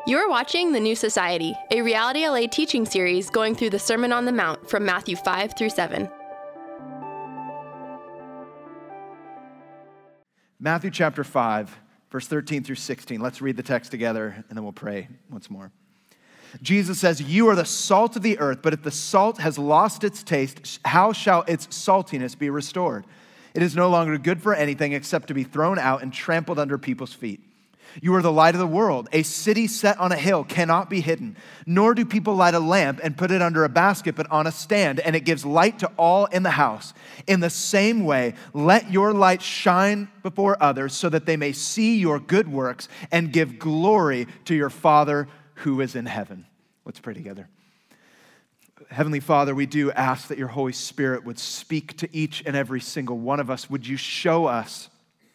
You're watching The New Society, a Reality LA teaching series going through the Sermon on the Mount from Matthew 5 through 7. Matthew chapter 5, verse 13 through 16. Let's read the text together, and then we'll pray once more. Jesus says, "You are the salt of the earth, but if the salt has lost its taste, how shall its saltiness be restored? It is no longer good for anything except to be thrown out and trampled under people's feet. You are the light of the world. A city set on a hill cannot be hidden, nor do people light a lamp and put it under a basket, but on a stand, and it gives light to all in the house. In the same way, let your light shine before others so that they may see your good works and give glory to your Father who is in heaven." Let's pray together. Heavenly Father, we do ask that your Holy Spirit would speak to each and every single one of us. Would you show us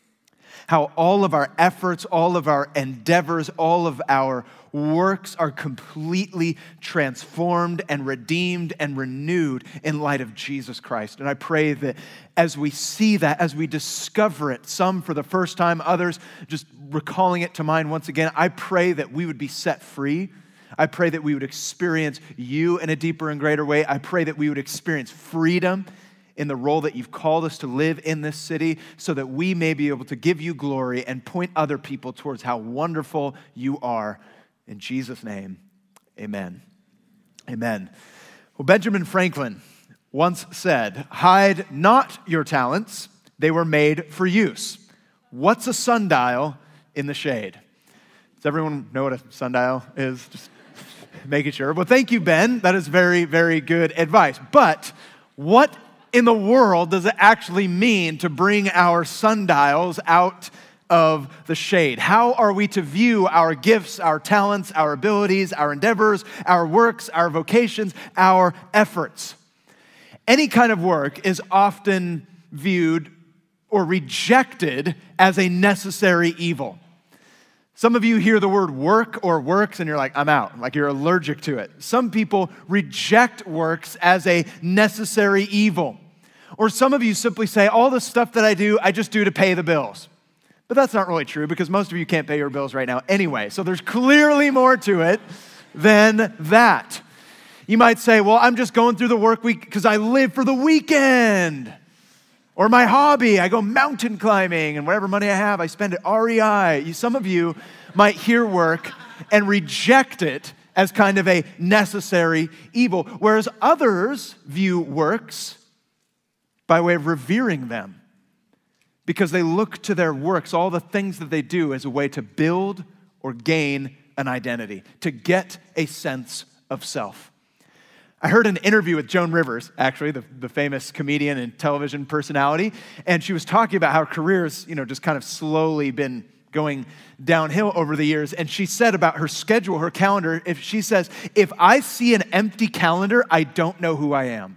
how all of our efforts, all of our endeavors, all of our works are completely transformed and redeemed and renewed in light of Jesus Christ. And I pray that as we see that, as we discover it, some for the first time, others just recalling it to mind once again, I pray that we would be set free. I pray that we would experience you in a deeper and greater way. I pray that we would experience freedom in the role that you've called us to live in this city so that we may be able to give you glory and point other people towards how wonderful you are. In Jesus' name, amen. Amen. Well, Benjamin Franklin once said, "Hide not your talents, they were made for use. What's a sundial in the shade?" Does everyone know what a sundial is? Just making sure. Well, thank you, Ben. That is very, very good advice. But what in the world does it actually mean to bring our sundials out of the shade? How are we to view our gifts, our talents, our abilities, our endeavors, our works, our vocations, our efforts? Any kind of work is often viewed or rejected as a necessary evil. Some of you hear the word work or works and you're like, I'm out, like you're allergic to it. Some people reject works as a necessary evil. Or some of you simply say, all the stuff that I do, I just do to pay the bills. But that's not really true because most of you can't pay your bills right now anyway. So there's clearly more to it than that. You might say, well, I'm just going through the work week because I live for the weekend. Or my hobby, I go mountain climbing, and whatever money I have, I spend at REI. Some of you might hear work and reject it as kind of a necessary evil, whereas others view works by way of revering them because they look to their works, all the things that they do, as a way to build or gain an identity, to get a sense of self. I heard an interview with Joan Rivers, actually, the famous comedian and television personality, and she was talking about how her career's, just kind of slowly been going downhill over the years. And she said about her schedule, her calendar, she says, if I see an empty calendar, I don't know who I am.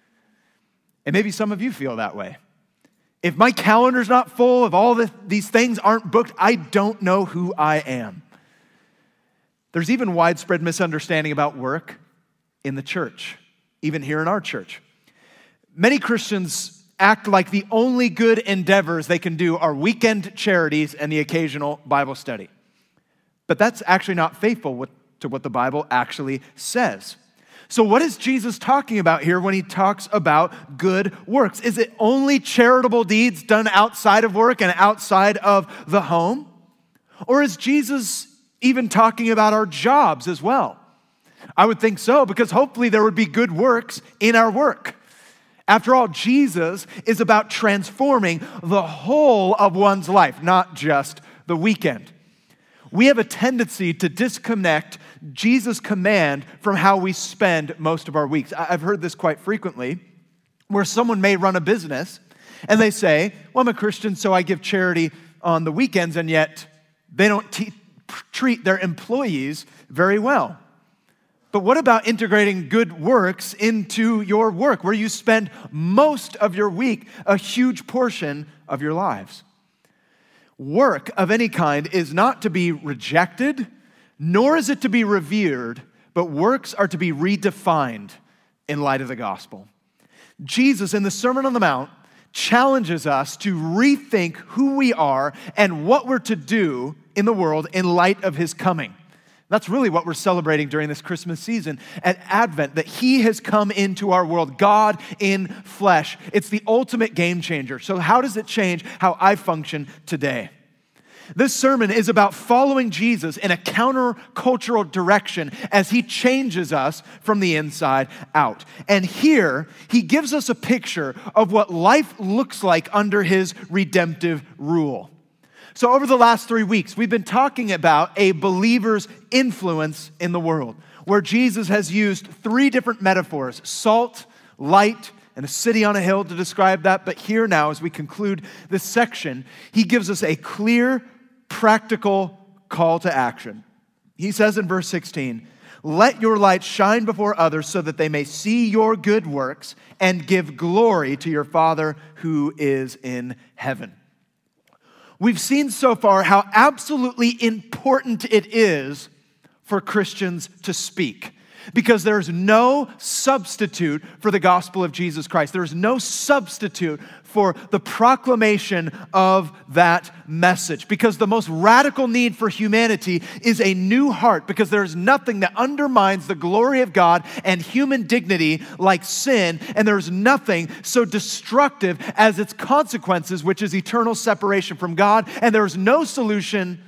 And maybe some of you feel that way. If my calendar's not full, if all these things aren't booked, I don't know who I am. There's even widespread misunderstanding about work in the church, even here in our church. Many Christians act like the only good endeavors they can do are weekend charities and the occasional Bible study. But that's actually not faithful to what the Bible actually says. So what is Jesus talking about here when he talks about good works? Is it only charitable deeds done outside of work and outside of the home? Or is Jesus even talking about our jobs as well? I would think so, because hopefully there would be good works in our work. After all, Jesus is about transforming the whole of one's life, not just the weekend. We have a tendency to disconnect Jesus' command from how we spend most of our weeks. I've heard this quite frequently, where someone may run a business and they say, well, I'm a Christian, so I give charity on the weekends, and yet they don't treat their employees very well. But what about integrating good works into your work, where you spend most of your week, a huge portion of your lives? Work of any kind is not to be rejected, nor is it to be revered, but works are to be redefined in light of the gospel. Jesus, in the Sermon on the Mount, challenges us to rethink who we are and what we're to do in the world in light of his coming. That's really what we're celebrating during this Christmas season at Advent, that he has come into our world, God in flesh. It's the ultimate game changer. So how does it change how I function today? This sermon is about following Jesus in a countercultural direction as he changes us from the inside out. And here, he gives us a picture of what life looks like under his redemptive rule. So over the last 3 weeks, we've been talking about a believer's influence in the world, where Jesus has used 3 different metaphors: salt, light, and a city on a hill to describe that. But here now, as we conclude this section, he gives us a clear, practical call to action. He says in verse 16, "Let your light shine before others so that they may see your good works and give glory to your Father who is in heaven." We've seen so far how absolutely important it is for Christians to speak, because there's no substitute for the gospel of Jesus Christ. There's no substitute for the proclamation of that message, because the most radical need for humanity is a new heart, because there's nothing that undermines the glory of God and human dignity like sin, and there's nothing so destructive as its consequences, which is eternal separation from God, and there's no solution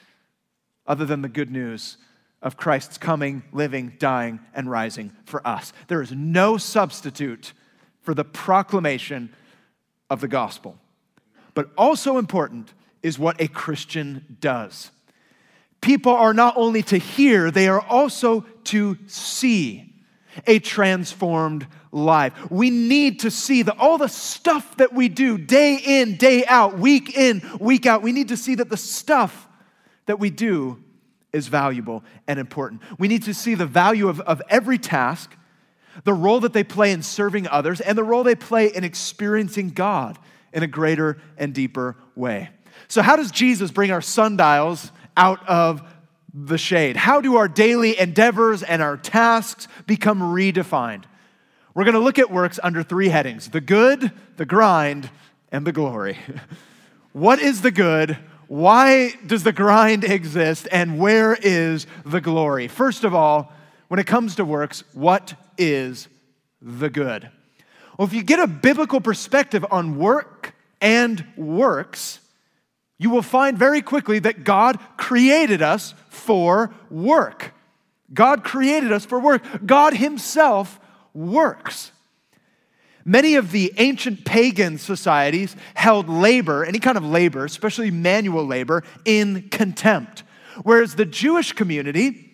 other than the good news of Christ's coming, living, dying, and rising for us. There is no substitute for the proclamation of the gospel. But also important is what a Christian does. People are not only to hear, they are also to see a transformed life. We need to see that all the stuff that we do day in, day out, week in, week out, we need to see that the stuff that we do is valuable and important. We need to see the value of every task, the role that they play in serving others, and the role they play in experiencing God in a greater and deeper way. So how does Jesus bring our sundials out of the shade? How do our daily endeavors and our tasks become redefined? We're going to look at works under 3 headings: the good, the grind, and the glory. What is the good? Why does the grind exist? And where is the glory? First of all, when it comes to works, what is the good? Well, if you get a biblical perspective on work and works, you will find very quickly that God created us for work. God created us for work. God himself works. Many of the ancient pagan societies held labor, any kind of labor, especially manual labor, in contempt. Whereas the Jewish community,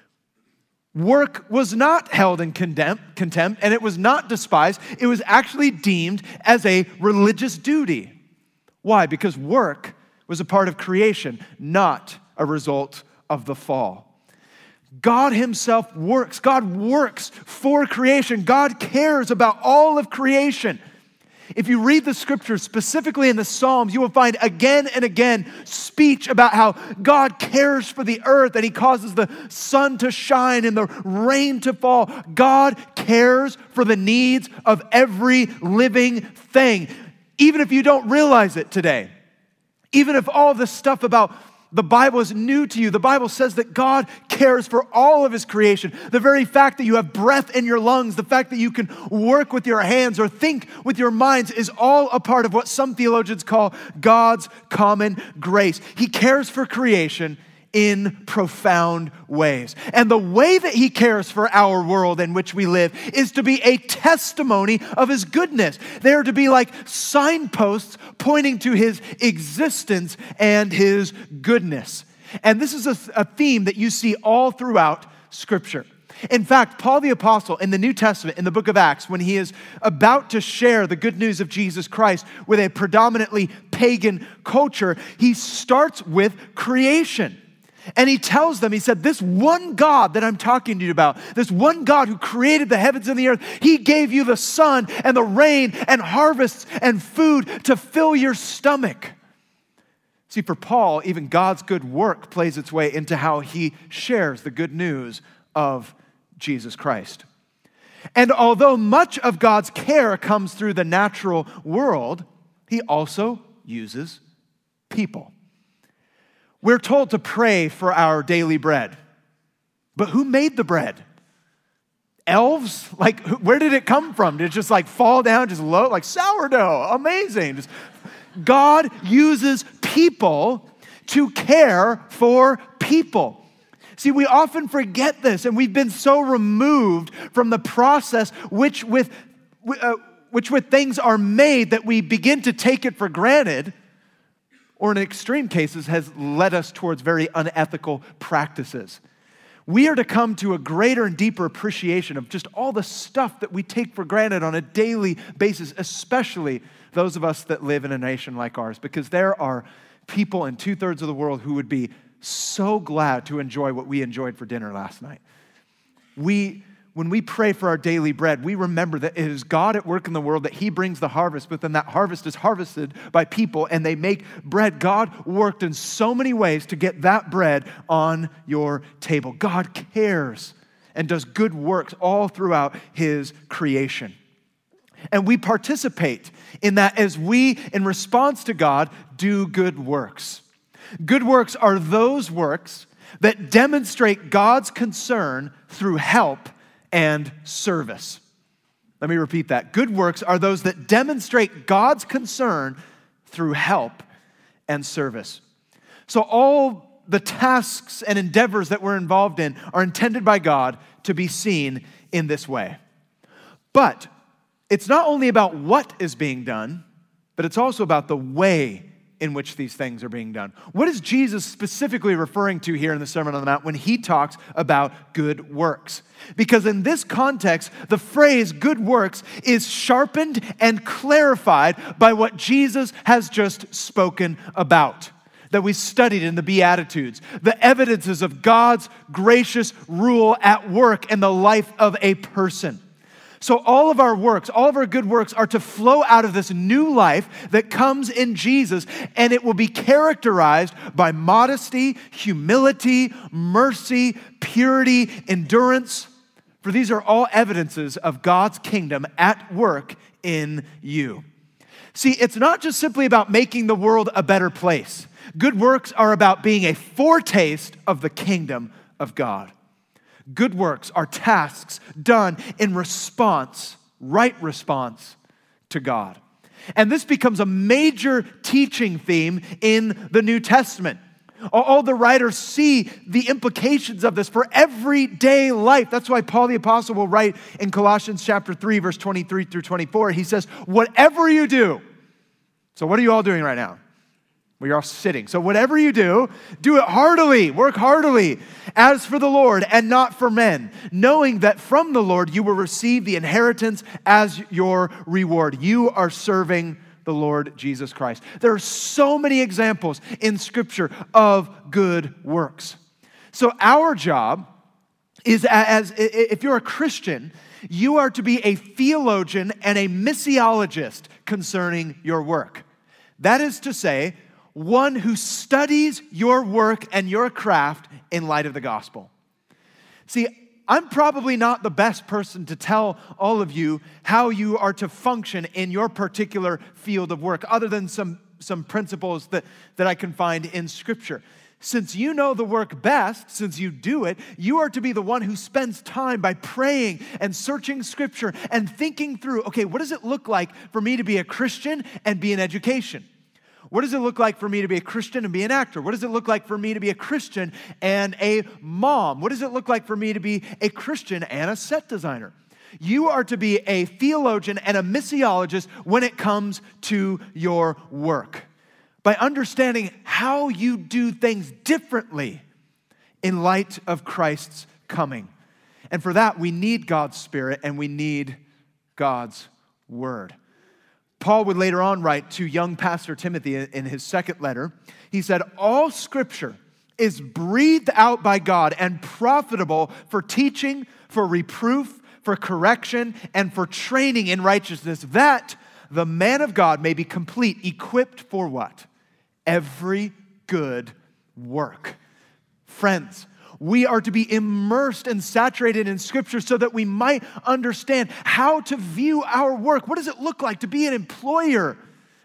work was not held in contempt, and it was not despised. It was actually deemed as a religious duty. Why? Because work was a part of creation, not a result of the fall. God himself works. God works for creation. God cares about all of creation. If you read the scriptures, specifically in the Psalms, you will find again and again speech about how God cares for the earth and he causes the sun to shine and the rain to fall. God cares for the needs of every living thing, even if you don't realize it today. Even if all this stuff about the Bible is new to you, the Bible says that God cares for all of his creation. The very fact that you have breath in your lungs, the fact that you can work with your hands or think with your minds is all a part of what some theologians call God's common grace. He cares for creation in profound ways. And the way that he cares for our world in which we live is to be a testimony of his goodness. They are to be like signposts pointing to his existence and his goodness. And this is a theme that you see all throughout Scripture. In fact, Paul the Apostle in the New Testament, in the book of Acts, when he is about to share the good news of Jesus Christ with a predominantly pagan culture, he starts with creation. And he tells them, he said, this one God that I'm talking to you about, this one God who created the heavens and the earth, he gave you the sun and the rain and harvests and food to fill your stomach. See, for Paul, even God's good work plays its way into how he shares the good news of Jesus Christ. And although much of God's care comes through the natural world, he also uses people. We're told to pray for our daily bread. But who made the bread? Elves? Like, where did it come from? Did it just like fall down, just low, like sourdough? Amazing. God uses people to care for people. See, we often forget this, and we've been so removed from the process which with things are made that we begin to take it for granted, or in extreme cases has led us towards very unethical practices. We are to come to a greater and deeper appreciation of just all the stuff that we take for granted on a daily basis, especially those of us that live in a nation like ours, because there are people in 2/3 of the world who would be so glad to enjoy what we enjoyed for dinner last night. When we pray for our daily bread, we remember that it is God at work in the world, that He brings the harvest, but then that harvest is harvested by people and they make bread. God worked in so many ways to get that bread on your table. God cares and does good works all throughout His creation. And we participate in that as we, in response to God, do good works. Good works are those works that demonstrate God's concern through help and service. Let me repeat that. Good works are those that demonstrate God's concern through help and service. So all the tasks and endeavors that we're involved in are intended by God to be seen in this way. But it's not only about what is being done, but it's also about the way in which these things are being done. What is Jesus specifically referring to here in the Sermon on the Mount when He talks about good works? Because in this context, the phrase good works is sharpened and clarified by what Jesus has just spoken about, that we studied in the Beatitudes, the evidences of God's gracious rule at work in the life of a person. So all of our works, all of our good works are to flow out of this new life that comes in Jesus, and it will be characterized by modesty, humility, mercy, purity, endurance. For these are all evidences of God's kingdom at work in you. See, it's not just simply about making the world a better place. Good works are about being a foretaste of the kingdom of God. Good works are tasks done in response, right response to God. And this becomes a major teaching theme in the New Testament. All the writers see the implications of this for everyday life. That's why Paul the Apostle will write in Colossians chapter 3, verse 23 through 24. He says, whatever you do. So what are you all doing right now? Well, you're all sitting. So whatever you do it heartily, work heartily, as for the Lord and not for men, knowing that from the Lord you will receive the inheritance as your reward. You are serving the Lord Jesus Christ. There are so many examples in Scripture of good works. So our job is, if you're a Christian, you are to be a theologian and a missiologist concerning your work. That is to say, one who studies your work and your craft in light of the gospel. See, I'm probably not the best person to tell all of you how you are to function in your particular field of work, other than some principles that I can find in Scripture. Since you know the work best, since you do it, you are to be the one who spends time by praying and searching Scripture and thinking through, okay, what does it look like for me to be a Christian and be in education? What does it look like for me to be a Christian and be an actor? What does it look like for me to be a Christian and a mom? What does it look like for me to be a Christian and a set designer? You are to be a theologian and a missiologist when it comes to your work, by understanding how you do things differently in light of Christ's coming. And for that, we need God's Spirit and we need God's Word. Paul would later on write to young Pastor Timothy in his second letter. He said, all Scripture is breathed out by God and profitable for teaching, for reproof, for correction, and for training in righteousness, that the man of God may be complete, equipped for what? Every good work. Friends, we are to be immersed and saturated in Scripture so that we might understand how to view our work. What does it look like to be an employer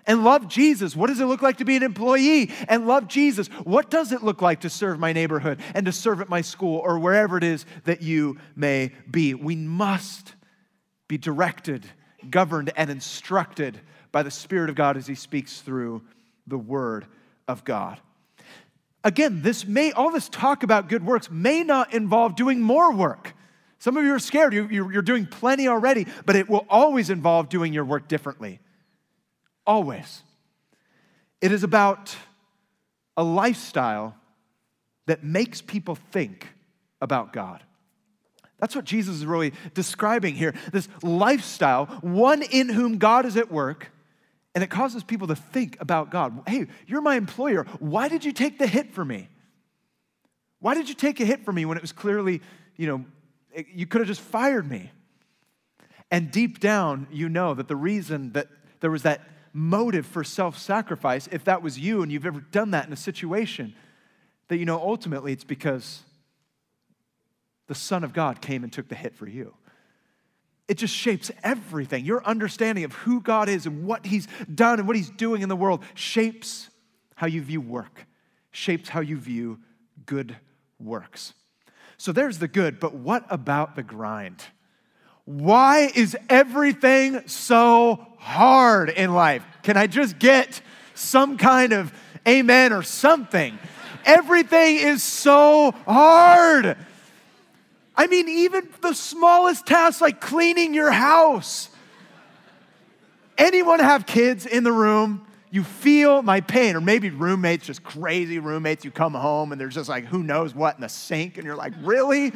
and love Jesus. What does it look like to be an employee and love Jesus? What does it look like to serve my neighborhood and to serve at my school or wherever it is that you may be? We must be directed, governed, and instructed by the Spirit of God as he speaks through the Word of God. Again, all this talk about good works may not involve doing more work. Some of you are scared. You're doing plenty already, but it will always involve doing your work differently. Always. It is about a lifestyle that makes people think about God. That's what Jesus is really describing here. This lifestyle, one in whom God is at work, and it causes people to think about God. Hey, you're my employer. Why did you take the hit for me? Why did you take a hit for me when it was clearly, you could have just fired me? And deep down, you know that the reason that there was that motive for self-sacrifice, if that was you and you've ever done that in a situation, that ultimately it's because the Son of God came and took the hit for you. It just shapes everything. Your understanding of who God is and what he's done and what he's doing in the world shapes how you view work, shapes how you view good works. So there's the good, but what about the grind? Why is everything so hard in life? Can I just get some kind of amen or something? Everything is so hard. I mean, even the smallest tasks like cleaning your house. Anyone have kids in the room? You feel my pain. Or maybe roommates, just crazy roommates. You come home and there's just like who knows what in the sink. And you're like, really?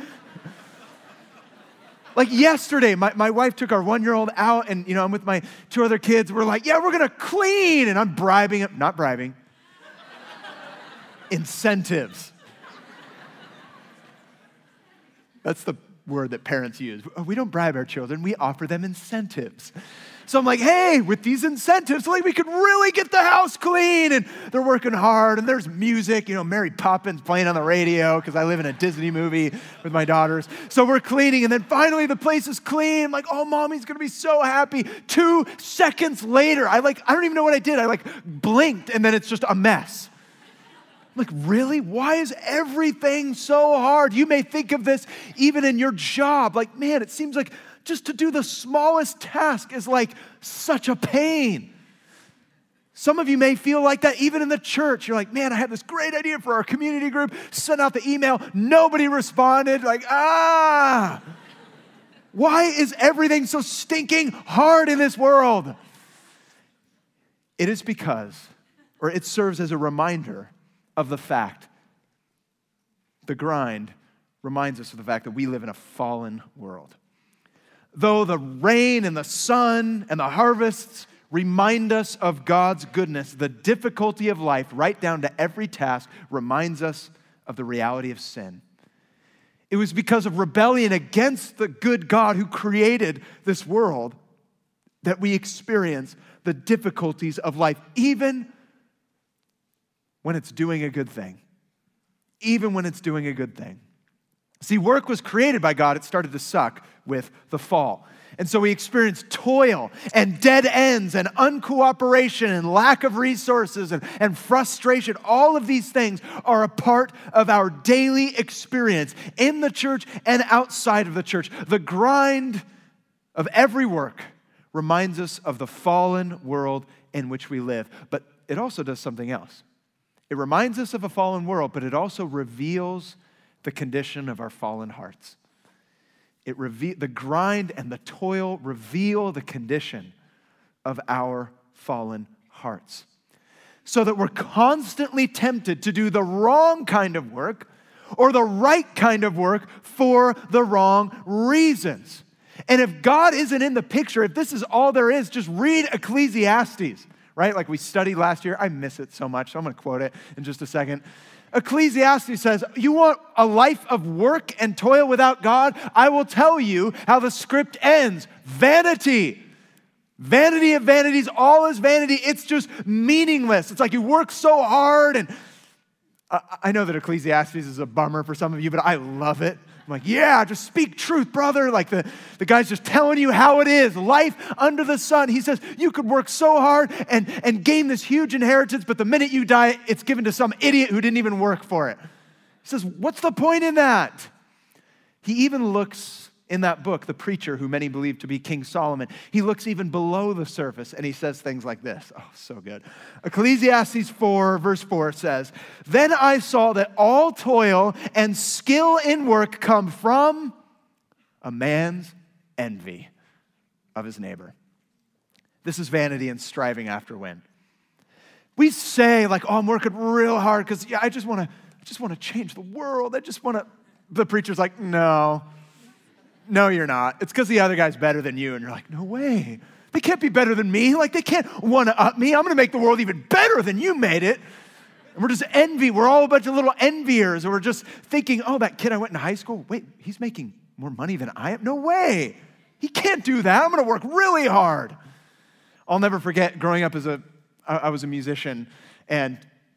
Like yesterday, my wife took our 1-year-old out and, I'm with my 2 other kids. We're like, yeah, we're going to clean. And I'm bribing him. Not bribing. Incentives. That's the word that parents use. We don't bribe our children. We offer them incentives. So I'm like, hey, with these incentives, like we could really get the house clean. And they're working hard. And there's music, Mary Poppins playing on the radio because I live in a Disney movie with my daughters. So we're cleaning. And then finally the place is clean. I'm like, oh, mommy's going to be so happy. 2 seconds later, I don't even know what I did. I blinked and then it's just a mess. I'm like, really? Why is everything so hard? You may think of this even in your job. Like, man, it seems like just to do the smallest task is like such a pain. Some of you may feel like that even in the church. You're like, man, I had this great idea for our community group. Sent out the email. Nobody responded. Like, why is everything so stinking hard in this world? It is because, or it serves as a reminder of the fact, the grind reminds us of the fact that we live in a fallen world. Though the rain and the sun and the harvests remind us of God's goodness, the difficulty of life, right down to every task, reminds us of the reality of sin. It was because of rebellion against the good God who created this world that we experience the difficulties of life, even when it's doing a good thing. Even when it's doing a good thing. See, work was created by God. It started to suck with the fall. And so we experienced toil and dead ends and uncooperation and lack of resources and frustration. All of these things are a part of our daily experience in the church and outside of the church. The grind of every work reminds us of the fallen world in which we live. But it also does something else. It reminds us of a fallen world, but it also reveals the condition of our fallen hearts. The grind and the toil reveal the condition of our fallen hearts. So that we're constantly tempted to do the wrong kind of work or the right kind of work for the wrong reasons. And if God isn't in the picture, if this is all there is, just read Ecclesiastes. Right? Like we studied last year. I miss it so much, so I'm going to quote it in just a second. Ecclesiastes says, you want a life of work and toil without God? I will tell you how the script ends. Vanity. Vanity of vanities, all is vanity. It's just meaningless. It's like you work so hard. And I know that Ecclesiastes is a bummer for some of you, but I love it. I'm like, yeah, just speak truth, brother. Like the guy's just telling you how it is. Life under the sun. He says, you could work so hard and gain this huge inheritance, but the minute you die, it's given to some idiot who didn't even work for it. He says, what's the point in that? He even looks in that book, The Preacher, who many believe to be King Solomon, he looks even below the surface and he says things like this. Oh, so good. Ecclesiastes 4, verse 4 says, then I saw that all toil and skill in work come from a man's envy of his neighbor. This is vanity and striving after wind. We say like, oh, I'm working real hard because I just want to change the world. The preacher's like, no, you're not. It's because the other guy's better than you. And you're like, no way. They can't be better than me. Like, they can't one-up me. I'm going to make the world even better than you made it. And we're just envy. We're all a bunch of little enviers. And we're just thinking, oh, that kid I went in high school, wait, he's making more money than I am? No way. He can't do that. I'm going to work really hard. I'll never forget growing up I was a musician. And,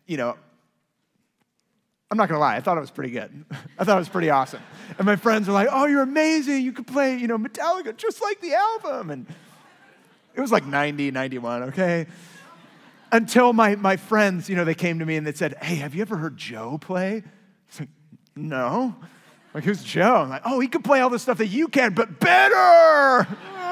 I'm not going to lie, I thought it was pretty good. I thought it was pretty awesome. And my friends were like, oh, you're amazing. You could play, Metallica just like the album. And it was like 90, 91, okay? Until my friends, they came to me and they said, hey, have you ever heard Joe play? I was like, no. Like, who's Joe? I'm like, oh, he could play all the stuff that you can, but better.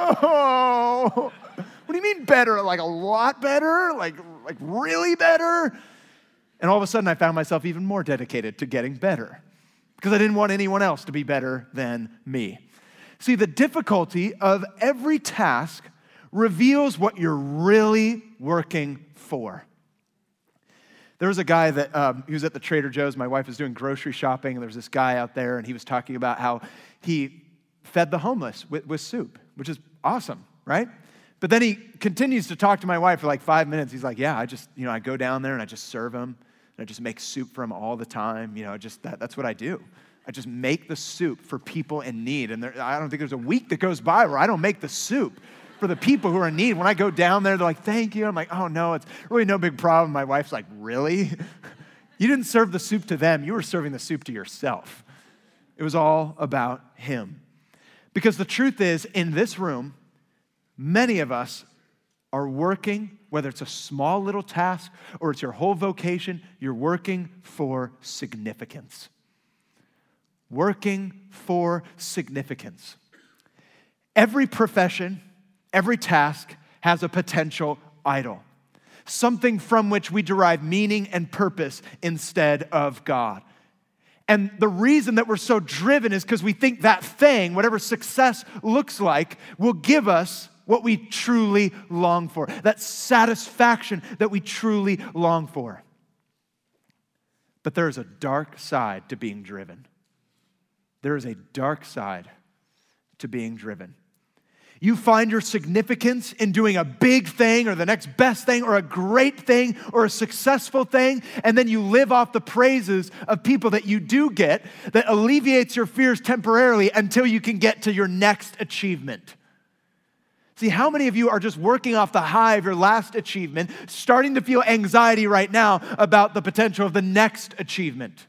Oh. What do you mean better? Like a lot better? Like really better? And all of a sudden, I found myself even more dedicated to getting better because I didn't want anyone else to be better than me. See, the difficulty of every task reveals what you're really working for. There was a guy that he was at the Trader Joe's. My wife was doing grocery shopping, and there was this guy out there, and he was talking about how he fed the homeless with soup, which is awesome, right? But then he continues to talk to my wife for like 5 minutes. He's like, yeah, I go down there and I just serve him. And I just make soup for him all the time. That's what I do. I just make the soup for people in need. And I don't think there's a week that goes by where I don't make the soup for the people who are in need. When I go down there, they're like, thank you. I'm like, oh, no, it's really no big problem. My wife's like, really? You didn't serve the soup to them. You were serving the soup to yourself. It was all about him. Because the truth is, in this room, many of us are working, whether it's a small little task or it's your whole vocation, you're working for significance. Working for significance. Every profession, every task has a potential idol, something from which we derive meaning and purpose instead of God. And the reason that we're so driven is because we think that thing, whatever success looks like, will give us what we truly long for, that satisfaction that we truly long for. But there is a dark side to being driven. There is a dark side to being driven. You find your significance in doing a big thing or the next best thing or a great thing or a successful thing, and then you live off the praises of people that you do get that alleviates your fears temporarily until you can get to your next achievement. See, how many of you are just working off the high of your last achievement, starting to feel anxiety right now about the potential of the next achievement?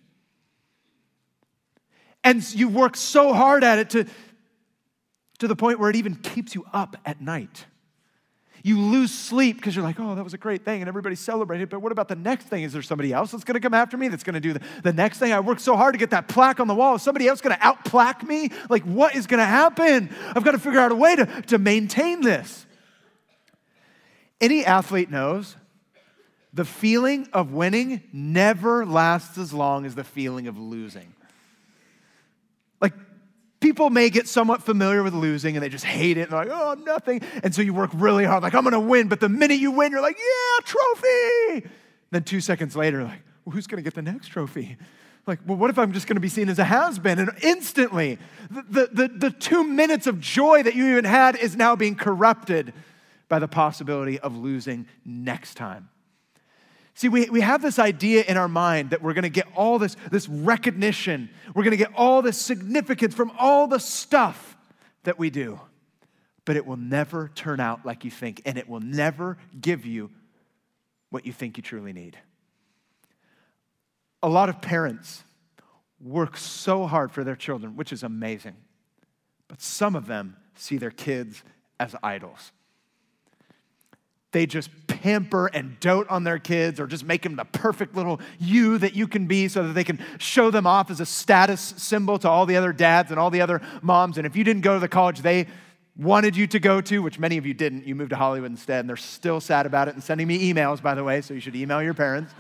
And you work so hard at it to the point where it even keeps you up at night. You lose sleep because you're like, oh, that was a great thing, and everybody celebrated, but what about the next thing? Is there somebody else that's going to come after me that's going to do the next thing? I worked so hard to get that plaque on the wall. Is somebody else going to outplaque me? Like, what is going to happen? I've got to figure out a way to maintain this. Any athlete knows the feeling of winning never lasts as long as the feeling of losing. Like, people may get somewhat familiar with losing and they just hate it and they're like, oh, I'm nothing. And so you work really hard, like, I'm going to win. But the minute you win, you're like, yeah, trophy. Then 2 seconds later, like, well, who's going to get the next trophy? Like, well, what if I'm just going to be seen as a has-been? And instantly, the 2 minutes of joy that you even had is now being corrupted by the possibility of losing next time. See, we have this idea in our mind that we're going to get all this recognition. We're going to get all this significance from all the stuff that we do. But it will never turn out like you think, and it will never give you what you think you truly need. A lot of parents work so hard for their children, which is amazing. But some of them see their kids as idols. They just pamper and dote on their kids or just make them the perfect little you that you can be so that they can show them off as a status symbol to all the other dads and all the other moms. And if you didn't go to the college they wanted you to go to, which many of you didn't, you moved to Hollywood instead, and they're still sad about it and sending me emails, by the way, so you should email your parents.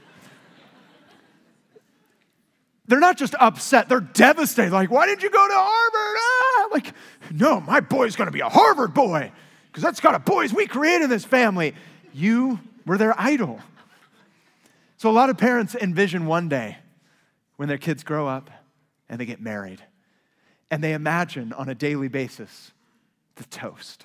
They're not just upset, they're devastated. Like, why didn't you go to Harvard? Like, no, my boy's gonna be a Harvard boy because that's the kind of boys we create in this family. You were their idol. So a lot of parents envision one day when their kids grow up and they get married, and they imagine on a daily basis the toast,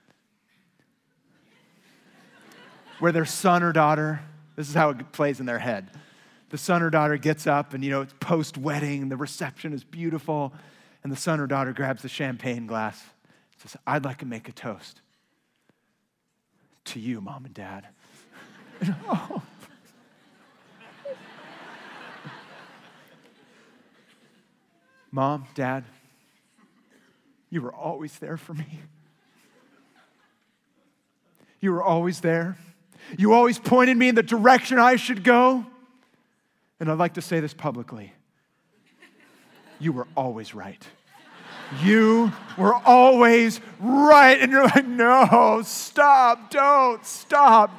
where their son or daughter, this is how it plays in their head. The son or daughter gets up and, it's post-wedding, the reception is beautiful, and the son or daughter grabs the champagne glass and says, I'd like to make a toast to you, Mom and Dad. Oh. Mom, Dad, you were always there for me. You were always there. You always pointed me in the direction I should go. And I'd like to say this publicly. You were always right. You were always right. And you're like, no, stop, don't stop.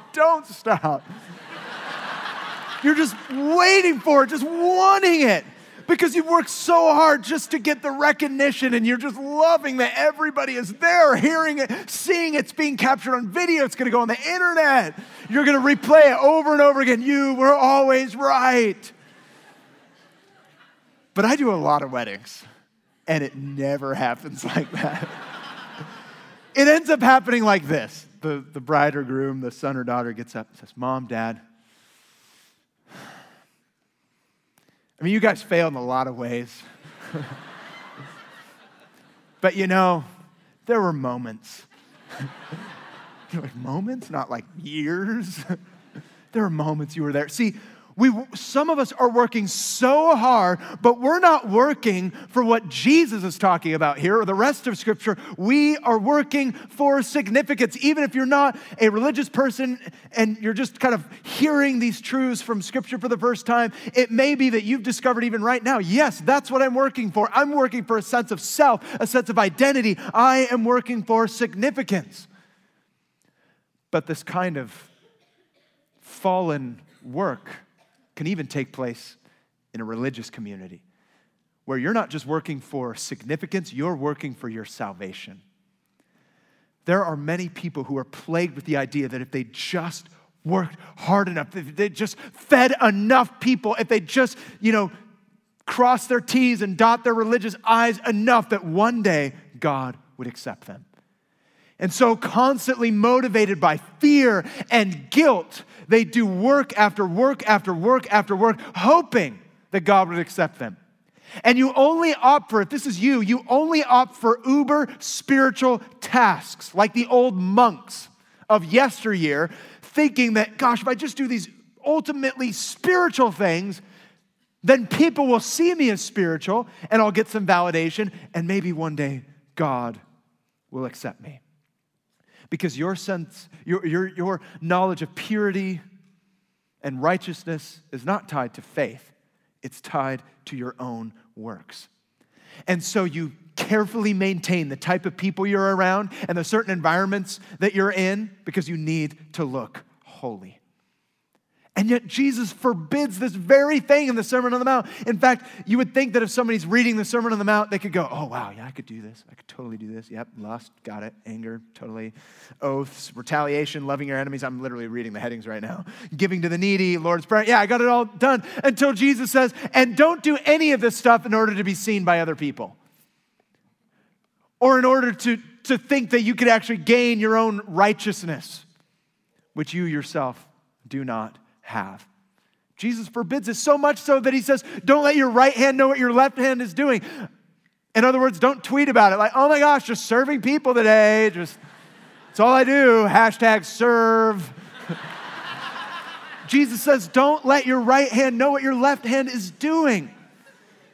You're just waiting for it, just wanting it. Because you've worked so hard just to get the recognition, and you're just loving that everybody is there, hearing it, seeing it's being captured on video. It's going to go on the internet. You're going to replay it over and over again. You were always right. But I do a lot of weddings, and it never happens like that. It ends up happening like this. The bride or groom, the son or daughter gets up and says, Mom, Dad, I mean, you guys failed in a lot of ways. But there were moments. You're like, moments? Not like years? There were moments you were there. See, some of us are working so hard, but we're not working for what Jesus is talking about here, or the rest of Scripture. We are working for significance. Even if you're not a religious person and you're just kind of hearing these truths from Scripture for the first time, it may be that you've discovered even right now, yes, that's what I'm working for. I'm working for a sense of self, a sense of identity. I am working for significance. But this kind of fallen work can even take place in a religious community where you're not just working for significance, you're working for your salvation. There are many people who are plagued with the idea that if they just worked hard enough, if they just fed enough people, if they just, cross their T's and dot their religious I's enough, that one day God would accept them. And so constantly motivated by fear and guilt, they do work after work after work after work, hoping that God would accept them. And you only opt for, if this is you only opt for uber spiritual tasks, like the old monks of yesteryear, thinking that, gosh, if I just do these ultimately spiritual things, then people will see me as spiritual, and I'll get some validation, and maybe one day God will accept me. Because your knowledge of purity and righteousness is not tied to faith. It's tied to your own works. And so you carefully maintain the type of people you're around and the certain environments that you're in because you need to look holy. And yet Jesus forbids this very thing in the Sermon on the Mount. In fact, you would think that if somebody's reading the Sermon on the Mount, they could go, oh, wow, yeah, I could do this. I could totally do this. Yep, lust, got it. Anger, totally. Oaths, retaliation, loving your enemies. I'm literally reading the headings right now. Giving to the needy, Lord's Prayer. Yeah, I got it all done. Until Jesus says, and don't do any of this stuff in order to be seen by other people. Or in order to think that you could actually gain your own righteousness, which you yourself do not have. Jesus forbids it so much so that he says, don't let your right hand know what your left hand is doing. In other words, don't tweet about it like, oh my gosh, just serving people today. It's all I do. #serve. Jesus says, don't let your right hand know what your left hand is doing.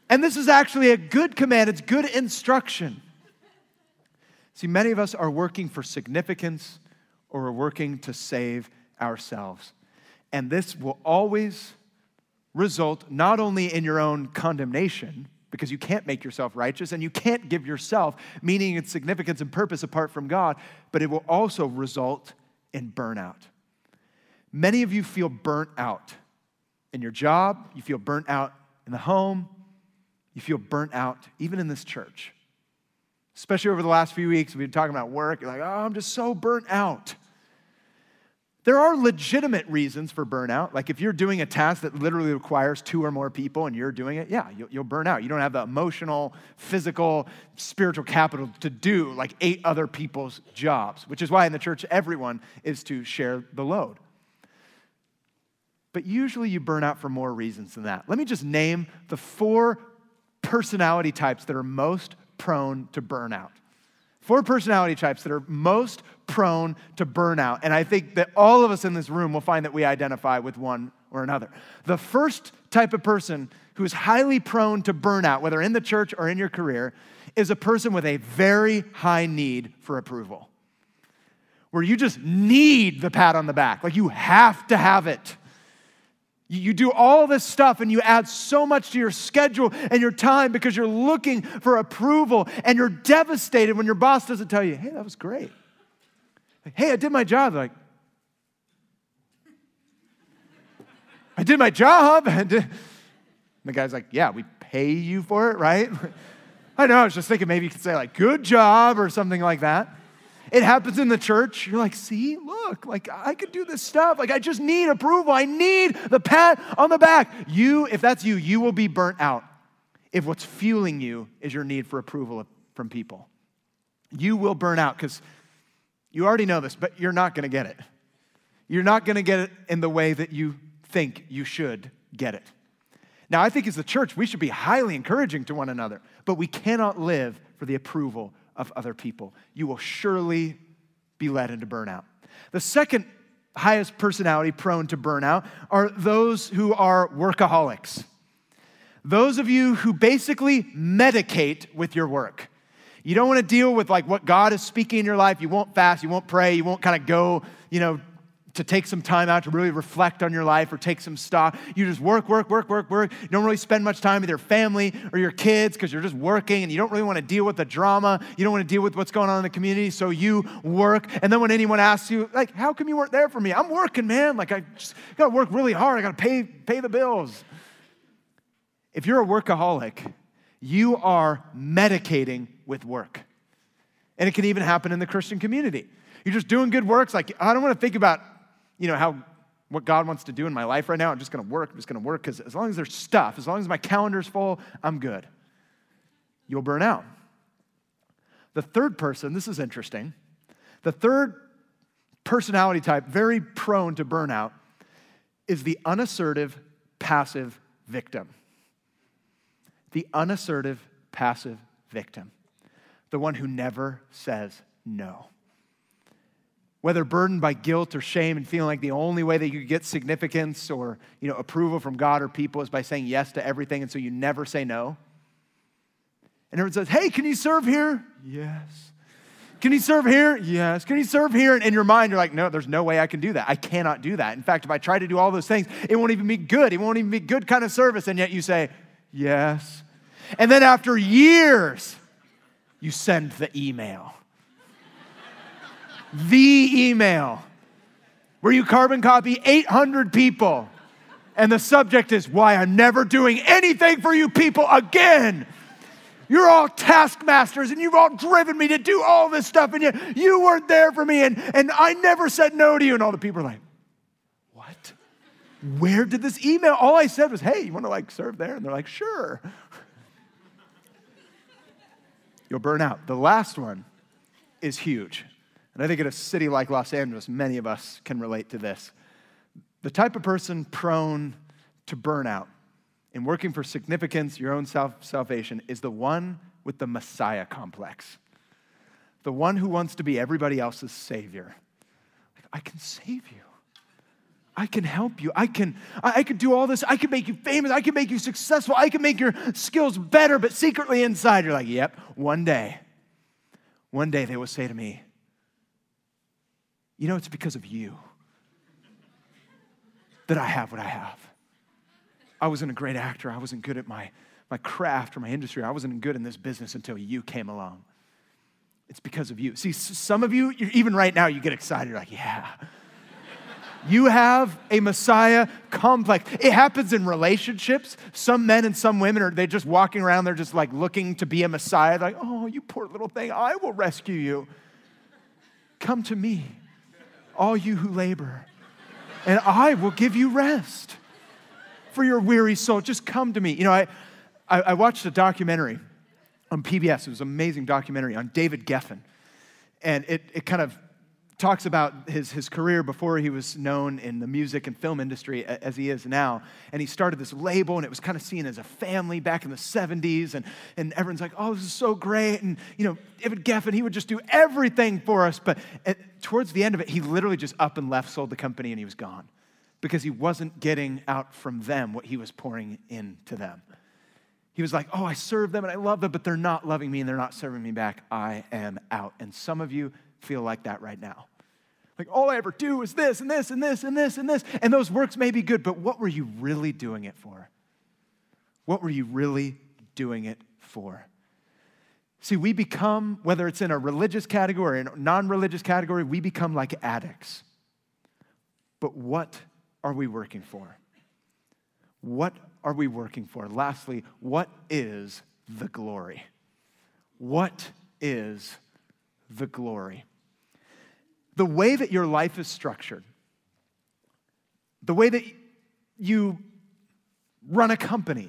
And this is actually a good command. It's good instruction. See, many of us are working for significance or we're working to save ourselves. And this will always result not only in your own condemnation, because you can't make yourself righteous and you can't give yourself meaning and significance and purpose apart from God, but it will also result in burnout. Many of you feel burnt out in your job, you feel burnt out in the home, you feel burnt out even in this church. Especially over the last few weeks, we've been talking about work. You're like, oh, I'm just so burnt out. There are legitimate reasons for burnout. Like if you're doing a task that literally requires 2 or more people and you're doing it, yeah, you'll burn out. You don't have the emotional, physical, spiritual capital to do like 8 other people's jobs, which is why in the church, everyone is to share the load. But usually you burn out for more reasons than that. Let me just name the 4 personality types that are most prone to burnout. 4 personality types that are most prone to burnout. And I think that all of us in this room will find that we identify with one or another. The first type of person who is highly prone to burnout, whether in the church or in your career, is a person with a very high need for approval. Where you just need the pat on the back. Like you have to have it. You do all this stuff and you add so much to your schedule and your time because you're looking for approval and you're devastated when your boss doesn't tell you, hey, that was great. Like, hey, I did my job. They're like, I did my job. And the guy's like, yeah, we pay you for it, right? I know, I was just thinking maybe you could say like, good job or something like that. It happens in the church. You're like, see, look, like I could do this stuff. Like I just need approval. I need the pat on the back. If that's you, you will be burnt out if what's fueling you is your need for approval from people. You will burn out because you already know this, but you're not going to get it. You're not going to get it in the way that you think you should get it. Now, I think as the church, we should be highly encouraging to one another, but we cannot live for the approval of other people. You will surely be led into burnout. The second highest personality prone to burnout are those who are workaholics. Those of you who basically medicate with your work. You don't want to deal with like what God is speaking in your life. You won't fast, you won't pray, you won't kind of go, to take some time out to really reflect on your life or take some stock. You just work. You don't really spend much time with your family or your kids because you're just working and you don't really want to deal with the drama. You don't want to deal with what's going on in the community, so you work. And then when anyone asks you, like, how come you weren't there for me? I'm working, man. Like, I just got to work really hard. I got to pay the bills. If you're a workaholic, you are medicating with work. And it can even happen in the Christian community. You're just doing good works. Like, I don't want to think about what God wants to do in my life right now. I'm just going to work because as long as there's stuff, as long as my calendar's full, I'm good. You'll burn out. The third person, this is interesting. The third personality type, very prone to burnout, is the unassertive, passive victim. The unassertive, passive victim. The one who never says no. Whether burdened by guilt or shame and feeling like the only way that you get significance or approval from God or people is by saying yes to everything, and so you never say no. And everyone says, hey, can you serve here? Yes. Can you serve here? Yes. Can you serve here? And in your mind, you're like, no, there's no way I can do that. I cannot do that. In fact, if I try to do all those things, it won't even be good. It won't even be good kind of service. And yet you say, yes. And then after years, you send the email. The email where you carbon copy 800 people and the subject is why I'm never doing anything for you people again. You're all taskmasters and you've all driven me to do all this stuff and yet you weren't there for me and I never said no to you. And all the people are like, what? Where did this email? All I said was, hey, you want to serve there? And they're like, sure. You'll burn out. The last one is huge. And I think in a city like Los Angeles, many of us can relate to this. The type of person prone to burnout in working for significance, your own salvation, is the one with the Messiah complex. The one who wants to be everybody else's savior. I can save you. I can help you. I can do all this. I can make you famous. I can make you successful. I can make your skills better. But secretly inside, you're like, yep, one day they will say to me, you know, it's because of you that I have what I have. I wasn't a great actor. I wasn't good at my craft or my industry. I wasn't good in this business until you came along. It's because of you. See, some of you, even right now, you get excited. You're like, yeah. You have a Messiah complex. It happens in relationships. Some men and some women, they're just walking around, they're just like looking to be a Messiah. Like, oh, you poor little thing, I will rescue you. Come to me, all you who labor, and I will give you rest for your weary soul. Just come to me. You know, I watched a documentary on PBS. It was an amazing documentary on David Geffen. And it kind of talks about his career before he was known in the music and film industry as he is now. And he started this label, and it was kind of seen as a family back in the 70s. And everyone's like, oh, this is so great. And, you know, David Geffen, he would just do everything for us. But towards the end of it, he literally just up and left, sold the company, and he was gone. Because he wasn't getting out from them what he was pouring into them. He was like, oh, I serve them and I love them, but they're not loving me and they're not serving me back. I am out. And some of you feel like that right now. Like, all I ever do is this and this and this and this and this. And those works may be good, but what were you really doing it for? What were you really doing it for? See, we become, whether it's in a religious category or a non-religious category, we become like addicts. But what are we working for? What are we working for? Lastly, what is the glory? What is the glory? The way that your life is structured, the way that you run a company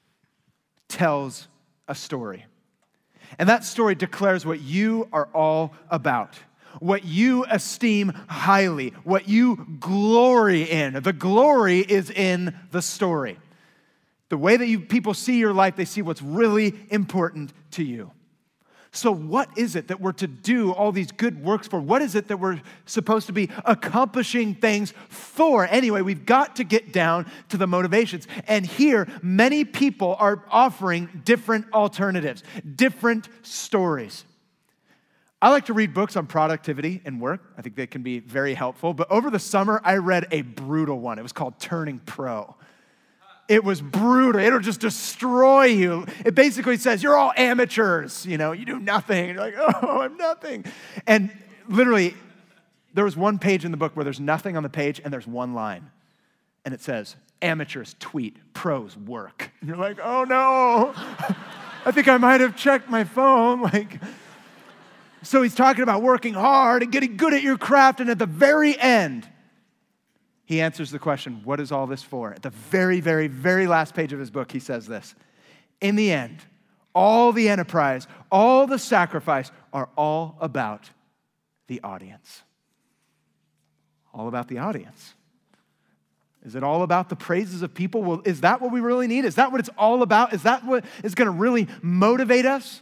tells a story. And that story declares what you are all about, what you esteem highly, what you glory in. The glory is in the story. The way that people see your life, they see what's really important to you. So what is it that we're to do all these good works for? What is it that we're supposed to be accomplishing things for? Anyway, we've got to get down to the motivations. And here, many people are offering different alternatives, different stories. I like to read books on productivity and work. I think they can be very helpful. But over the summer, I read a brutal one. It was called Turning Pro. It was brutal. It'll just destroy you. It basically says, you're all amateurs. You know, you do nothing. And you're like, oh, I'm nothing. And literally, there was one page in the book where there's nothing on the page and there's one line. And it says, amateurs tweet, pros work. And you're like, oh no. I think I might have checked my phone. So he's talking about working hard and getting good at your craft. And at the very end, he answers the question, what is all this for? At the very, very, very last page of his book, he says this. In the end, all the enterprise, all the sacrifice are all about the audience. All about the audience. Is it all about the praises of people? Well, is that what we really need? Is that what it's all about? Is that what is going to really motivate us?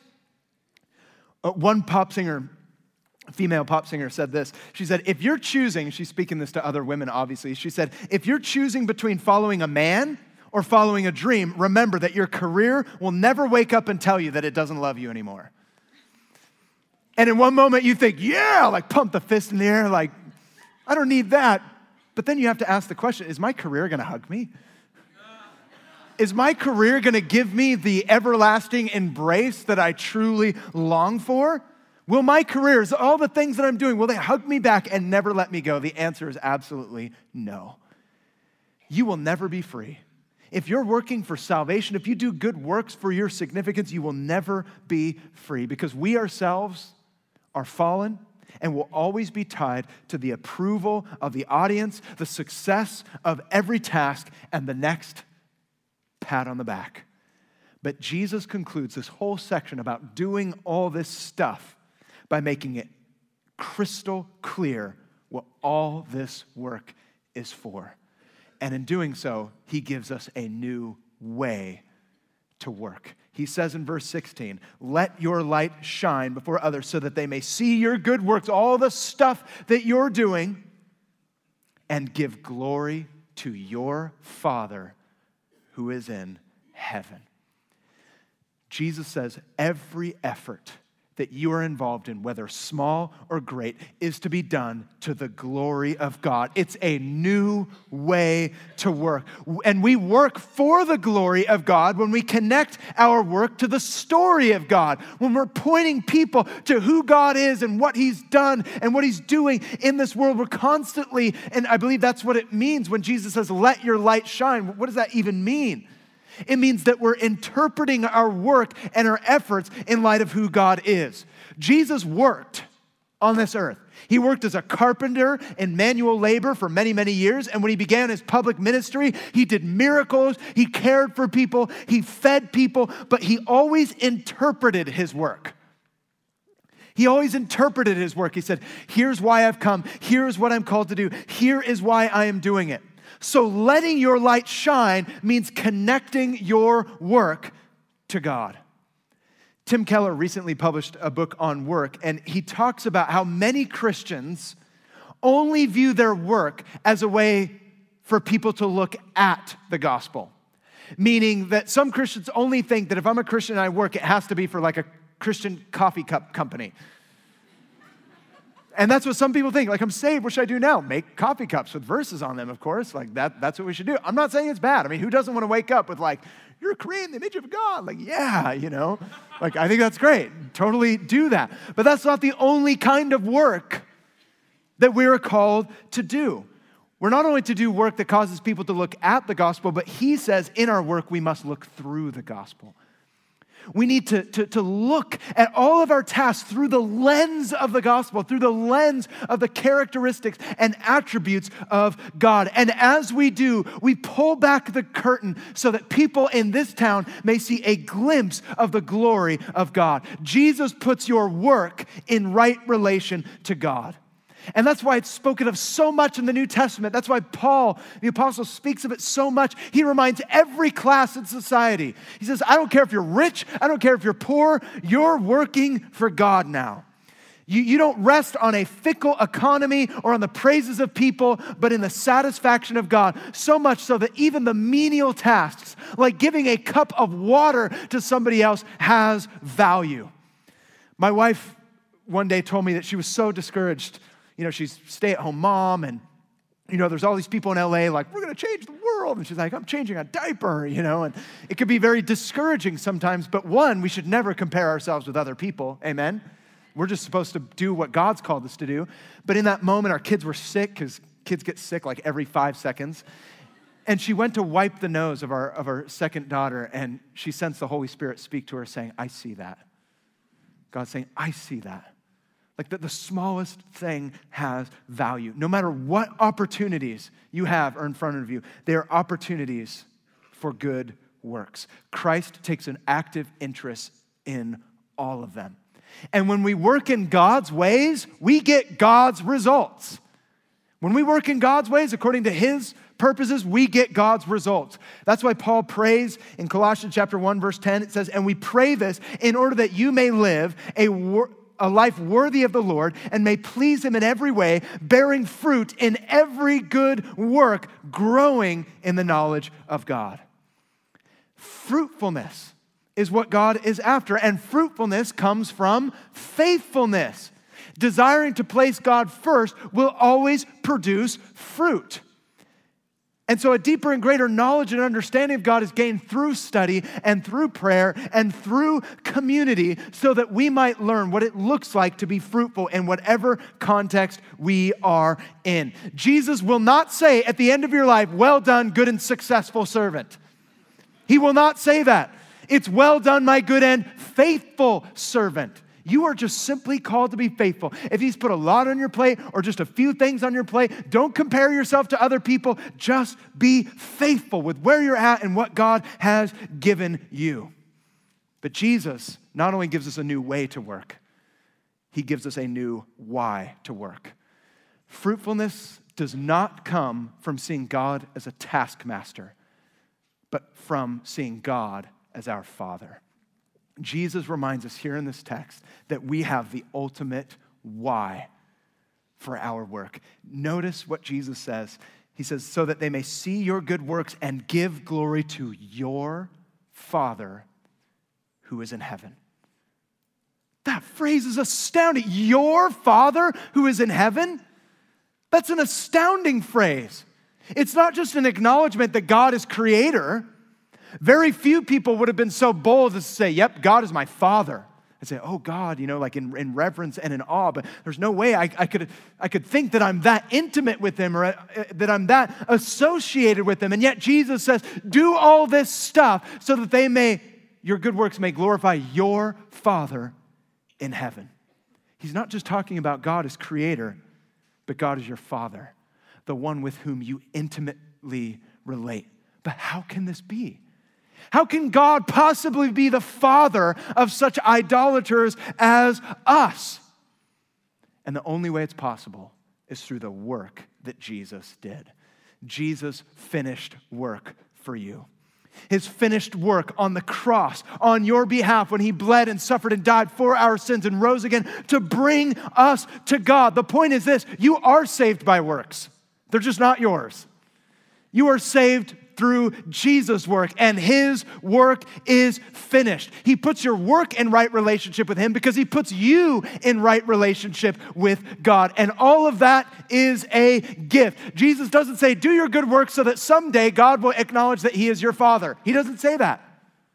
One pop singer, female pop singer, said this. She said, if you're choosing, she's speaking this to other women, obviously. She said, if you're choosing between following a man or following a dream, remember that your career will never wake up and tell you that it doesn't love you anymore. And in one moment you think, yeah, like pump the fist in the air, like, I don't need that. But then you have to ask the question, is my career going to hug me? Is my career going to give me the everlasting embrace that I truly long for? Will my career, all the things that I'm doing, will they hug me back and never let me go? The answer is absolutely no. You will never be free. If you're working for salvation, if you do good works for your significance, you will never be free because we ourselves are fallen and will always be tied to the approval of the audience, the success of every task, and the next pat on the back. But Jesus concludes this whole section about doing all this stuff by making it crystal clear what all this work is for. And in doing so, he gives us a new way to work. He says in verse 16, let your light shine before others so that they may see your good works, all the stuff that you're doing, and give glory to your Father who is in heaven. Jesus says every effort that you are involved in, whether small or great, is to be done to the glory of God. It's a new way to work. And we work for the glory of God when we connect our work to the story of God, when we're pointing people to who God is and what he's done and what he's doing in this world. We're constantly, and I believe that's what it means when Jesus says, let your light shine. What does that even mean? It means that we're interpreting our work and our efforts in light of who God is. Jesus worked on this earth. He worked as a carpenter in manual labor for many, many years. And when he began his public ministry, he did miracles. He cared for people. He fed people. But he always interpreted his work. He always interpreted his work. He said, here's why I've come. Here's what I'm called to do. Here is why I am doing it. So letting your light shine means connecting your work to God. Tim Keller recently published a book on work, and he talks about how many Christians only view their work as a way for people to look at the gospel. Meaning that some Christians only think that if I'm a Christian and I work, it has to be for like a Christian coffee cup company. And that's what some people think. Like, I'm saved, what should I do now? Make coffee cups with verses on them, of course. Like, that's what we should do. I'm not saying it's bad. I mean, who doesn't want to wake up with like, you're created in the image of God? Like, yeah, you know. Like, I think that's great. Totally do that. But that's not the only kind of work that we're called to do. We're not only to do work that causes people to look at the gospel, but he says in our work, we must look through the gospel. We need to look at all of our tasks through the lens of the gospel, through the lens of the characteristics and attributes of God. And as we do, we pull back the curtain so that people in this town may see a glimpse of the glory of God. Jesus puts your work in right relation to God. And that's why it's spoken of so much in the New Testament. That's why Paul, the apostle, speaks of it so much. He reminds every class in society. He says, I don't care if you're rich, I don't care if you're poor, you're working for God now. You don't rest on a fickle economy or on the praises of people, but in the satisfaction of God. So much so that even the menial tasks, like giving a cup of water to somebody else, has value. My wife one day told me that she was so discouraged. You know, she's a stay-at-home mom, and, you know, there's all these people in LA like, we're going to change the world. And she's like, I'm changing a diaper, you know, and it could be very discouraging sometimes. But one, we should never compare ourselves with other people. Amen? We're just supposed to do what God's called us to do. But in that moment, our kids were sick, because kids get sick like every 5 seconds. And she went to wipe the nose of our second daughter, and she sensed the Holy Spirit speak to her saying, I see that. God's saying, I see that. Like that the smallest thing has value. No matter what opportunities you have are in front of you, they are opportunities for good works. Christ takes an active interest in all of them. And when we work in God's ways, we get God's results. When we work in God's ways, according to his purposes, we get God's results. That's why Paul prays in Colossians chapter 1, verse 10. It says, and we pray this in order that you may live a life worthy of the Lord and may please him in every way, bearing fruit in every good work, growing in the knowledge of God. Fruitfulness is what God is after, and fruitfulness comes from faithfulness. Desiring to place God first will always produce fruit. And so a deeper and greater knowledge and understanding of God is gained through study and through prayer and through community so that we might learn what it looks like to be fruitful in whatever context we are in. Jesus will not say at the end of your life, well done, good and successful servant. He will not say that. It's well done, my good and faithful servant. You are just simply called to be faithful. If he's put a lot on your plate or just a few things on your plate, don't compare yourself to other people. Just be faithful with where you're at and what God has given you. But Jesus not only gives us a new way to work, he gives us a new why to work. Fruitfulness does not come from seeing God as a taskmaster, but from seeing God as our Father. Jesus reminds us here in this text that we have the ultimate why for our work. Notice what Jesus says. He says, so that they may see your good works and give glory to your Father who is in heaven. That phrase is astounding. Your Father who is in heaven? That's an astounding phrase. It's not just an acknowledgement that God is creator. Very few people would have been so bold as to say, yep, God is my Father. I'd say, oh God, like in reverence and in awe, but there's no way I could think that I'm that intimate with him or that I'm that associated with him. And yet Jesus says, do all this stuff so that your good works may glorify your Father in heaven. He's not just talking about God as creator, but God is your Father, the one with whom you intimately relate. But how can this be? How can God possibly be the father of such idolaters as us? And the only way it's possible is through the work that Jesus did. Jesus' finished work for you. His finished work on the cross on your behalf when he bled and suffered and died for our sins and rose again to bring us to God. The point is this: you are saved by works. They're just not yours. You are saved through Jesus' work, and his work is finished. He puts your work in right relationship with him because he puts you in right relationship with God. And all of that is a gift. Jesus doesn't say, do your good work so that someday God will acknowledge that he is your Father. He doesn't say that.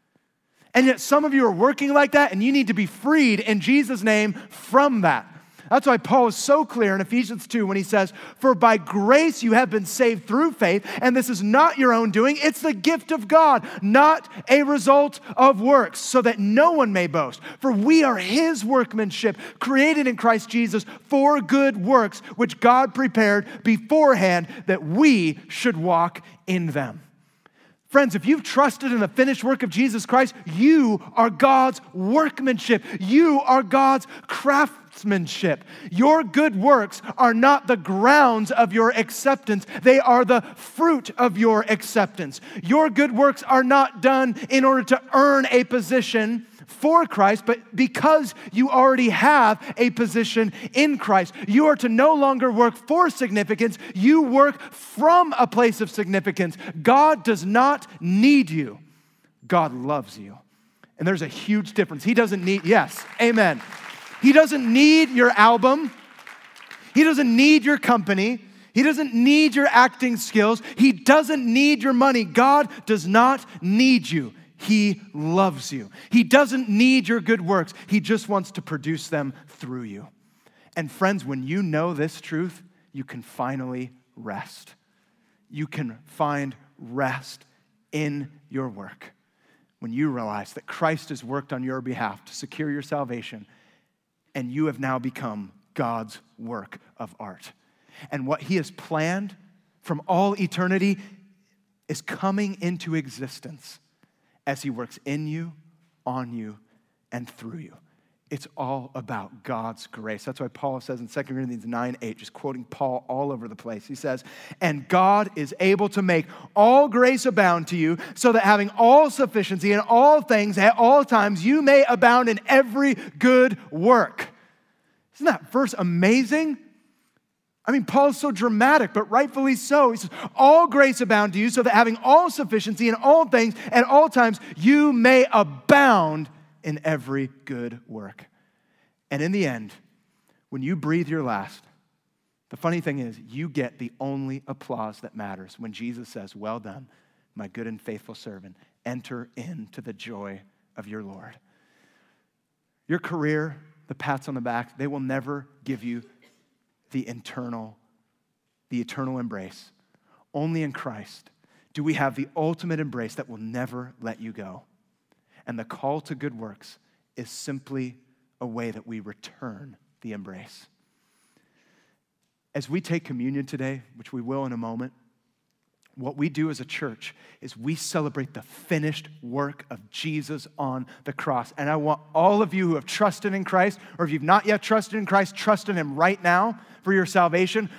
And yet some of you are working like that, and you need to be freed in Jesus' name from that. That's why Paul is so clear in Ephesians 2 when he says, for by grace you have been saved through faith, and this is not your own doing, it's the gift of God, not a result of works, so that no one may boast. For we are his workmanship, created in Christ Jesus for good works, which God prepared beforehand that we should walk in them. Friends, if you've trusted in the finished work of Jesus Christ, you are God's workmanship. You are God's craftsmanship. Your good works are not the grounds of your acceptance. They are the fruit of your acceptance. Your good works are not done in order to earn a position for Christ, but because you already have a position in Christ. You are to no longer work for significance. You work from a place of significance. God does not need you. God loves you. And there's a huge difference. He doesn't need, yes, amen. He doesn't need your album. He doesn't need your company. He doesn't need your acting skills. He doesn't need your money. God does not need you. He loves you. He doesn't need your good works. He just wants to produce them through you. And friends, when you know this truth, you can finally rest. You can find rest in your work when you realize that Christ has worked on your behalf to secure your salvation, and you have now become God's work of art. And what he has planned from all eternity is coming into existence as he works in you, on you, and through you. It's all about God's grace. That's why Paul says in 2 Corinthians 9:8, just quoting Paul all over the place, he says, and God is able to make all grace abound to you, so that having all sufficiency in all things at all times, you may abound in every good work. Isn't that verse amazing? I mean, Paul's so dramatic, but rightfully so. He says, all grace abound to you, so that having all sufficiency in all things at all times, you may abound in every good work. And in the end, when you breathe your last, the funny thing is, you get the only applause that matters when Jesus says, well done, my good and faithful servant. Enter into the joy of your Lord. Your career, the pats on the back, they will never give you the eternal embrace. Only in Christ do we have the ultimate embrace that will never let you go. And the call to good works is simply a way that we return the embrace. As we take communion today, which we will in a moment, what we do as a church is we celebrate the finished work of Jesus on the cross. And I want all of you who have trusted in Christ, or if you've not yet trusted in Christ, trust in him right now for your salvation.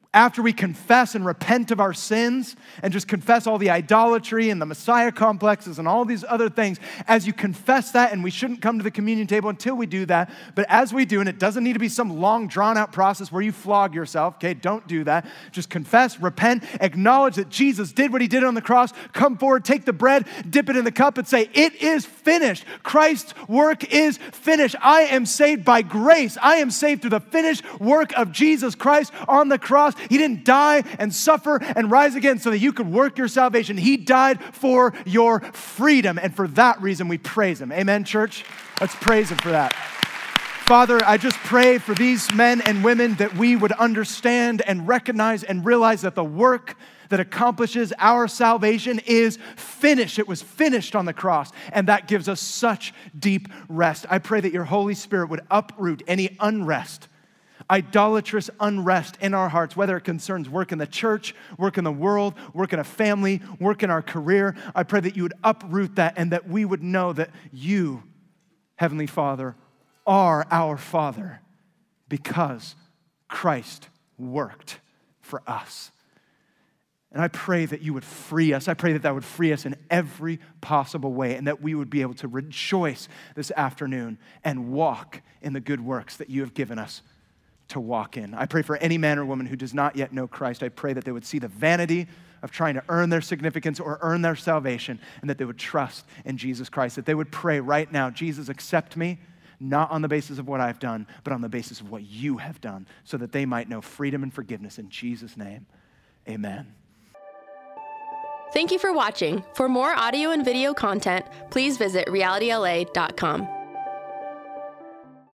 after we confess and repent of our sins and just confess all the idolatry and the Messiah complexes and all these other things, as you confess that, and we shouldn't come to the communion table until we do that, but as we do, and it doesn't need to be some long drawn out process where you flog yourself, okay, don't do that. Just confess, repent, acknowledge that Jesus did what he did on the cross, come forward, take the bread, dip it in the cup and say, it is finished. Christ's work is finished. I am saved by grace. I am saved through the finished work of Jesus Christ on the cross. He didn't die and suffer and rise again so that you could work your salvation. He died for your freedom. And for that reason, we praise him. Amen, church? Let's praise him for that. Father, I just pray for these men and women that we would understand and recognize and realize that the work that accomplishes our salvation is finished. It was finished on the cross, and that gives us such deep rest. I pray that your Holy Spirit would uproot any unrest, idolatrous unrest in our hearts, whether it concerns work in the church, work in the world, work in a family, work in our career. I pray that you would uproot that and that we would know that you, Heavenly Father, are our Father because Christ worked for us. And I pray that you would free us. I pray that that would free us in every possible way and that we would be able to rejoice this afternoon and walk in the good works that you have given us to walk in. I pray for any man or woman who does not yet know Christ. I pray that they would see the vanity of trying to earn their significance or earn their salvation, and that they would trust in Jesus Christ, that they would pray right now, Jesus, accept me, not on the basis of what I've done, but on the basis of what you have done, so that they might know freedom and forgiveness. In Jesus' name, amen. Thank you for watching. For more audio and video content, please visit realityla.com.